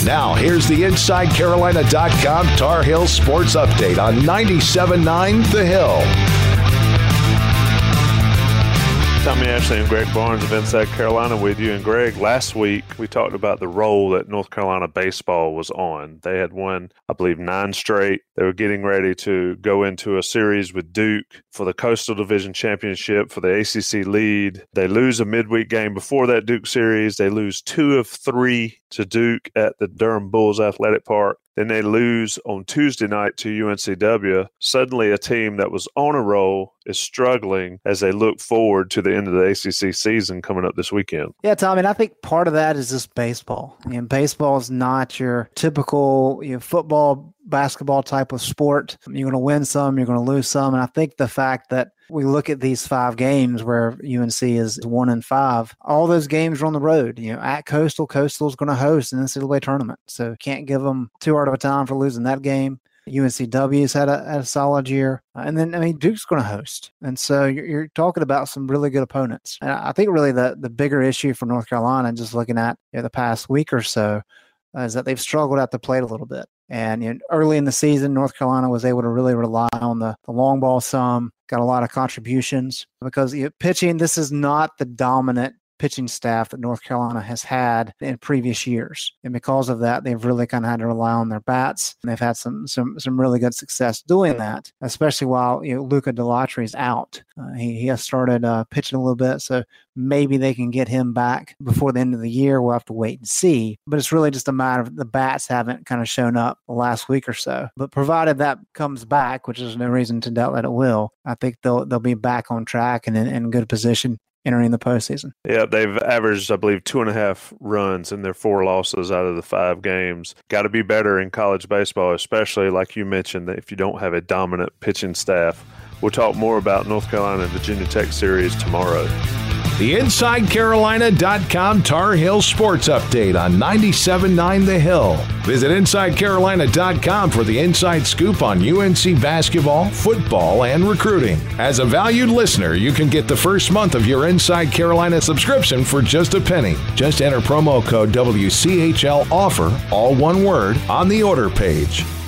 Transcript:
Now, here's the InsideCarolina.com Tar Heel Sports Update on 97.9 The Hill. Tommy Ashley and Greg Barnes of Inside Carolina with you. And Greg, last week we talked about the role that North Carolina baseball was on. They had won, I believe, 9 straight. They were getting ready to go into a series with Duke for the Coastal Division Championship for the ACC lead. They lose a midweek game before that Duke series. They lose 2 of 3 to Duke at the Durham Bulls Athletic Park. Then they lose on Tuesday night to UNCW. Suddenly a team that was on a roll is struggling as they look forward to the end of the ACC season coming up this weekend. Yeah, Tom, and I think part of that is just baseball. Baseball is not your typical football, basketball type of sport. You're going to win some, you're going to lose some. And I think the fact that we look at these 5 games where UNC is 1-5, all those games are on the road. At Coastal's going to host an NCAA tournament. So can't give them too hard of a time for losing that game. UNCW's had a solid year. And then, Duke's going to host. And so you're talking about some really good opponents. And I think really the bigger issue for North Carolina, just looking at the past week or so, is that they've struggled at the plate a little bit. And early in the season, North Carolina was able to really rely on the long ball some, got a lot of contributions because pitching, this is not the dominant pitching staff that North Carolina has had in previous years. And because of that, they've really kind of had to rely on their bats. And they've had some really good success doing that, especially while Luca Delatry is out. He has started pitching a little bit, so maybe they can get him back before the end of the year. We'll have to wait and see. But it's really just a matter of the bats haven't kind of shown up the last week or so. But provided that comes back, which is no reason to doubt that it will, I think they'll be back on track and in good position entering the postseason. Yeah, they've averaged, I believe, 2.5 runs in their 4 losses out of the 5 games. Got to be better in college baseball, especially like you mentioned, that if you don't have a dominant pitching staff. We'll talk more about North Carolina and Virginia Tech series tomorrow. The InsideCarolina.com Tar Heel Sports Update on 97.9 The Hill. Visit InsideCarolina.com for the inside scoop on UNC basketball, football, and recruiting. As a valued listener, you can get the first month of your Inside Carolina subscription for just a penny. Just enter promo code WCHL OFFER, all one word, on the order page.